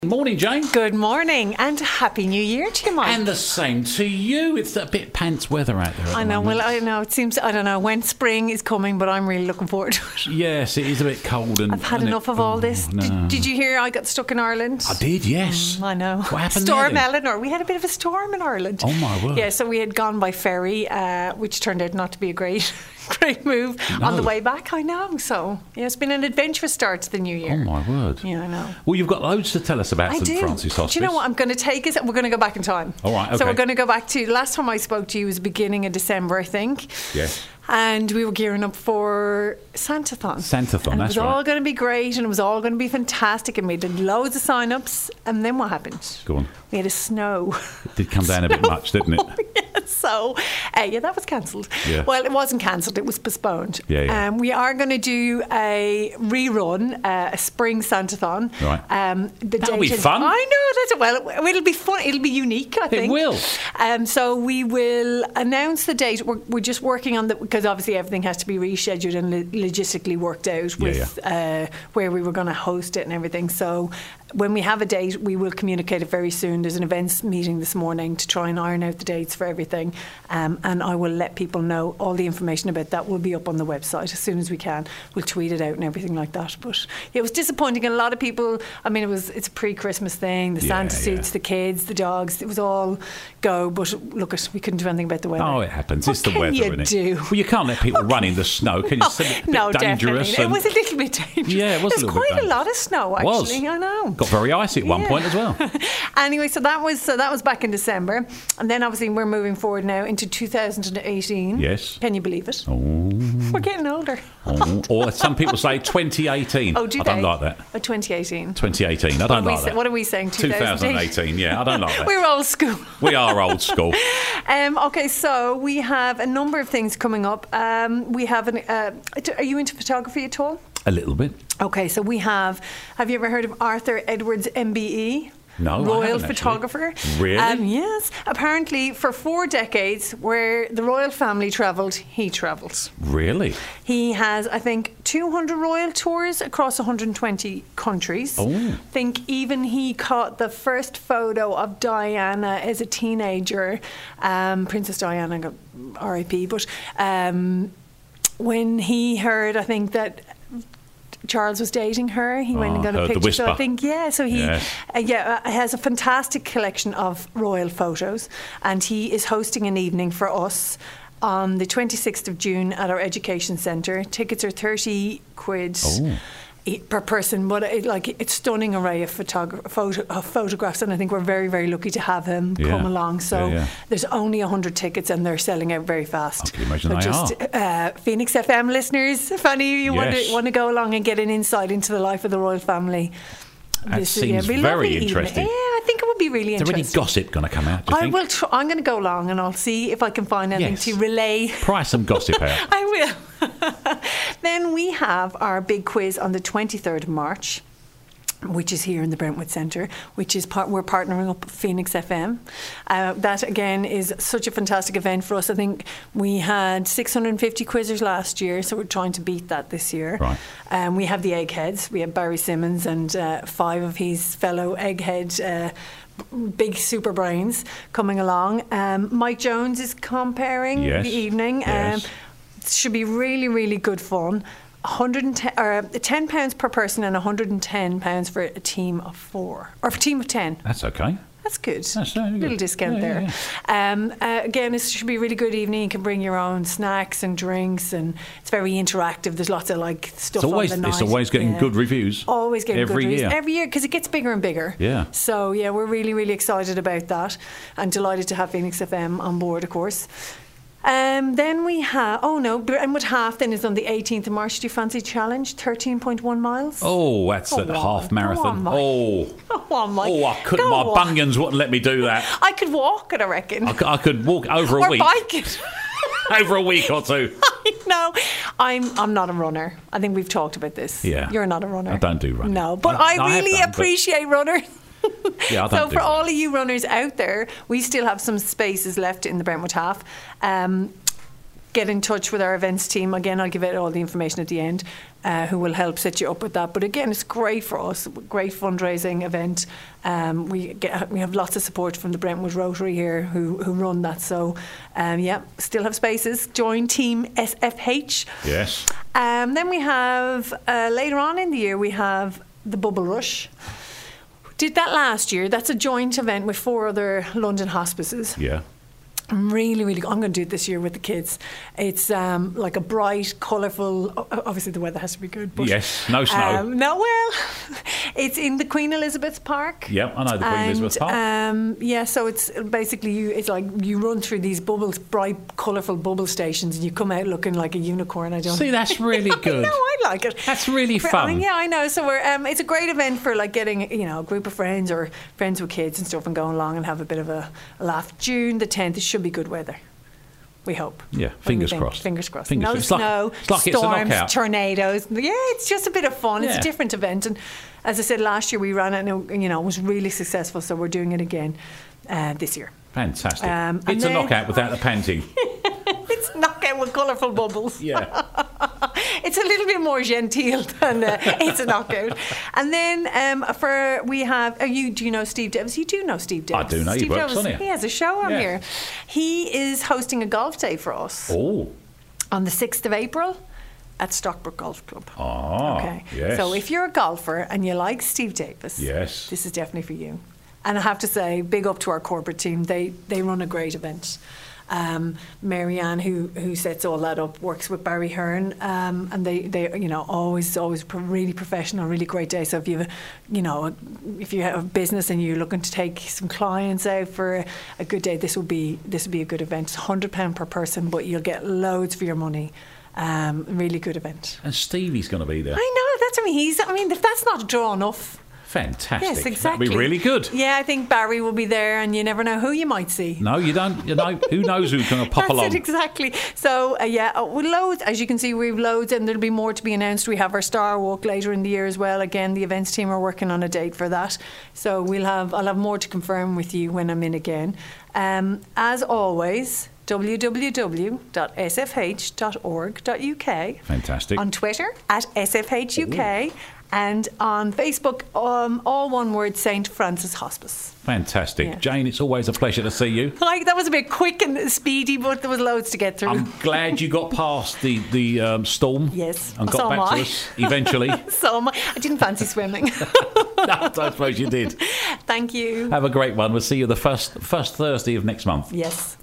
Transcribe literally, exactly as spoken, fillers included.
Morning, Jane. Good morning and Happy New Year to you, Mike. And the same to you. It's a bit pants weather out there at I the know, moment. well, I know. It seems, I don't know when spring is coming, but I'm really looking forward to it. Yes, it is a bit cold. And I've had and enough it, of all oh, this. No. Did, did you hear I got stuck in Ireland? I did, yes. Mm, I know. What happened Storm there, then? Eleanor. We had a bit of a storm in Ireland. Oh, my word. Yeah, so we had gone by ferry, uh, which turned out not to be a great great move No. on the way back. I know. So, yeah, it's been an adventurous start to the new year. Oh, my word. Yeah, I know. Well, you've got loads to tell us about I St do. Francis Hospice. Do you know what? I'm going to take us. We're going to go back in time. All right, So okay. we're going to go back to last time I spoke to you was beginning of December, I think. Yes. And we were gearing up for Santathon. Santathon, and that's it was all right. going to be great, and it was all going to be fantastic, and we did loads of sign-ups. And then what happened? Go on. We had a snow. It did come down a bit much, didn't it? Yeah, so, uh, yeah, that was cancelled. Yeah. Well, it wasn't cancelled, it was postponed. Yeah, yeah. Um, we are going to do a rerun, uh, a spring Santathon. Right. Um, the That'll date be is- fun. I know, that's it. Well, it'll be fun. It'll be unique, I think. will. Um, so we will announce the date. We're, we're just working on the, because obviously everything has to be rescheduled and lo- logistically worked out Yeah, with Uh, where we were going to host it and everything. So when we have a date, we will communicate it very soon. There's an events meeting this morning to try and iron out the dates for everything. Um, and I will let people know. All the information about that will be up on the website as soon as we can. We'll tweet it out and everything like that. But yeah, it was disappointing. And a lot of people, I mean, it was it's a pre-Christmas thing. The Yeah, Santa yeah. suits, the kids, the dogs. It was all go. But look, we couldn't do anything about the weather. Oh, it happens. What It's the can weather, you isn't it? do? Well, you can't let people run in the snow, can you? It's a bit, bit no, dangerous. definitely. It and was a little bit dangerous. Yeah, it was a There's little bit quite a dangerous. lot of snow, It was. actually. I know. Got very icy at one Yeah. point as well. Anyway, so that was so that was back in December, and then obviously we're moving forward now into two thousand eighteen. Yes. Can you believe it? Oh, We're getting older. oh. Or some people say twenty eighteen. Oh, do I they? don't like that. Oh, twenty eighteen. twenty eighteen. I What don't are, we, like sa- that. what are we saying? twenty eighteen. Yeah, I don't like that. We're old school. We are old school. Um, okay, so we have a number of things coming up. Um, we have an. Uh, are you into photography at all? A little bit. Okay, so we have. Have you ever heard of Arthur Edwards M B E? No, I Royal haven't, actually. photographer. Really? Um, yes. Apparently, for four decades, where the royal family travelled, he travelled. Really? He has, I think, two hundred royal tours across one hundred twenty countries. Oh. I think even he caught the first photo of Diana as a teenager. Um, Princess Diana, got R I P, but um, when he heard, I think, that Charles was dating her, he went Oh, and got a heard the picture. So I whisper. think, yeah, so he Yes. uh, yeah, uh, has a fantastic collection of royal photos, and he is hosting an evening for us on the twenty-sixth of June at our education centre. Tickets are thirty quid. Oh. e- Per person, but it, like it's stunning array of, photogra- photo- of photographs, and I think we're very, very lucky to have him Yeah. come along. So Yeah, yeah. there's only a hundred tickets, and they're selling out very fast. I can imagine so they just, Uh, Phoenix F M listeners, if any of you want Yes. to want to go along and get an insight into the life of the royal family, That this is- seems it'd be very lovely evening. interesting. Yeah, I think it would be really Is there any interesting. gossip going to come out, do you I think? will. Tr- I'm going to go along and I'll see if I can find anything Yes. to relay. Pry some gossip out. I will. Then we have our big quiz on the twenty-third of March, which is here in the Brentwood Centre, which is part, we're partnering up with Phoenix F M. Uh, that again is such a fantastic event for us. I think we had six hundred fifty quizzers last year, so we're trying to beat that this year. Right. Um, we have the Eggheads. We have Barry Simmons and uh, five of his fellow Egghead uh, big super brains coming along. Um, Mike Jones is comparing Yes. the evening. Yes. Um, it should be really, really good fun. one hundred ten, or ten pounds per person and one hundred ten pounds for a team of four. Or for a team of ten. That's okay. That's good. That's very good. Little discount Yeah, there. yeah, Um, uh, again, it should be a really good evening. You can bring your own snacks and drinks, and it's very interactive. There's lots of like stuff It's always, on the night. it's always getting Yeah. good reviews. Always getting every good reviews. year. Every year, because it gets bigger and bigger. Yeah. So, yeah, we're really, really excited about that and delighted to have Phoenix F M on board, of course. Um, then we have, oh no, Brentwood Half then is on the eighteenth of March. Do you fancy challenge? thirteen point one miles. Oh, that's Go a on, half go marathon. on, Mike. Oh, Go on, Mike. oh, I couldn't. Go My on. bunions wouldn't let me do that. I could walk it, I reckon. I, c- I could walk over a or week. bike it. Over a week or two. No, I'm I'm not a runner. I think we've talked about this. Yeah. You're not a runner. I don't do running. No, but I- I, I have really done, but- appreciate runners. Yeah, I don't so do for all running. of you runners out there, we still have some spaces left in the Brentwood Half. Um, get in touch with our events team. Again, I'll give out all the information at the end. uh, who will help set you up with that. But again, it's great for us, great fundraising event. Um, we get we have lots of support from the Brentwood Rotary here who, who run that. So, um, yeah, still have spaces. Join Team S F H. Yes. Um, then we have, uh, later on in the year, we have the Bubble Rush. Did that last year. That's a joint event with four other London hospices. Yeah. I'm really, really. I'm going to do it this year with the kids. It's um, like a bright, colourful. Obviously, the weather has to be good. But, yes, no snow. Um, no, well, it's in the Queen Elizabeth Park. Yeah, I know the Queen and, Elizabeth Park. Um, yeah, so it's basically you. It's like you run through these bubbles, bright, colourful bubble stations, and you come out looking like a unicorn. I don't see. That's really good. No, I like it. That's really fun. I mean, yeah, I know. So we're. Um, it's a great event for like getting you know a group of friends or friends with kids and stuff, and going along and have a bit of a, a laugh. June the tenth. It should be good weather. We hope. Yeah, fingers crossed. Fingers crossed. Fingers no crossed. snow, it's like, it's like storms, it's tornadoes. Yeah, it's just a bit of fun. It's yeah. a different event. And as I said, last year we ran it and it, you know, it was really successful. So we're doing it again uh, this year. Fantastic. Um, it's then, a knockout without the panting. It's a knockout with colourful bubbles. Yeah. It's a little bit more genteel than uh, it's a knockout. And then um, for we have, are you, do you know Steve Davis? You do know Steve Davis. I do know. Steve He works Davis, on here. He has a show on yeah. here. He is hosting a golf day for us. Oh. On the sixth of April at Stockbrook Golf Club. Oh, okay. yes. So if you're a golfer and you like Steve Davis, yes, this is definitely for you. And I have to say, big up to our corporate team. They they run a great event. Um, Marianne, who who sets all that up, works with Barry Hearn, um, and they, they you know always always really professional, really great day. So if you you know if you have a business and you're looking to take some clients out for a, a good day, this will be this will be a good event. It's one hundred pounds per person, but you'll get loads for your money. Um, really good event. And Stevie's going to be there. I know. That's I mean he's I mean if that's not a draw enough. Fantastic. Yes, exactly. That'd be really good. Yeah, I think Barry will be there, and you never know who you might see. No, you don't. You know, who knows who's going to pop That's along? It, exactly. So, uh, yeah, uh, with loads, as you can see, we've loads, and there'll be more to be announced. We have our Star Walk later in the year as well. Again, the events team are working on a date for that. So we'll have, I'll have more to confirm with you when I'm in again. Um, as always, w w w dot s f h dot org dot u k. Fantastic. On Twitter, at S F H U K. Ooh. And on Facebook, um, all one word, Saint Francis Hospice. Fantastic. Yeah. Jane, it's always a pleasure to see you. Like, that was a bit quick and speedy, but there was loads to get through. I'm glad you got past the, the um, storm. Yes. And got so back am I. to us eventually. So am I. I didn't fancy swimming. No, I suppose you did. Thank you. Have a great one. We'll see you the first, first Thursday of next month. Yes.